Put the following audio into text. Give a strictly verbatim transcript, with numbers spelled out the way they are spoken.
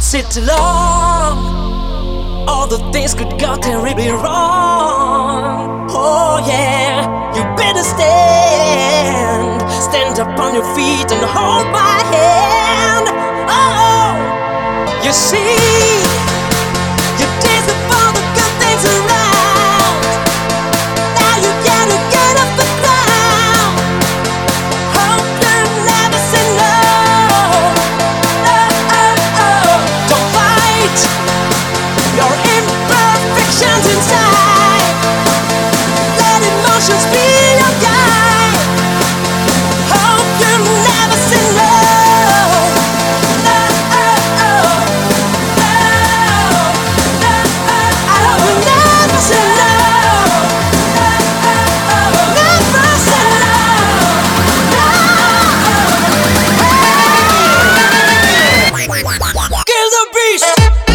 sit alone. All the things could go terribly wrong. Oh yeah, you better stand. Stand up on your feet and hold my hand. Oh, you see, you dance for the good things around. Now you gotta get off the ground. Hope you never say no. Oh, oh, oh. Don't fight your imperfections inside. Let emotions be your guide. Hope you never say no. No, oh, oh. No, no, oh. I hope you never say no. No, oh, oh. Never say no. No. Hey. Kill the beast.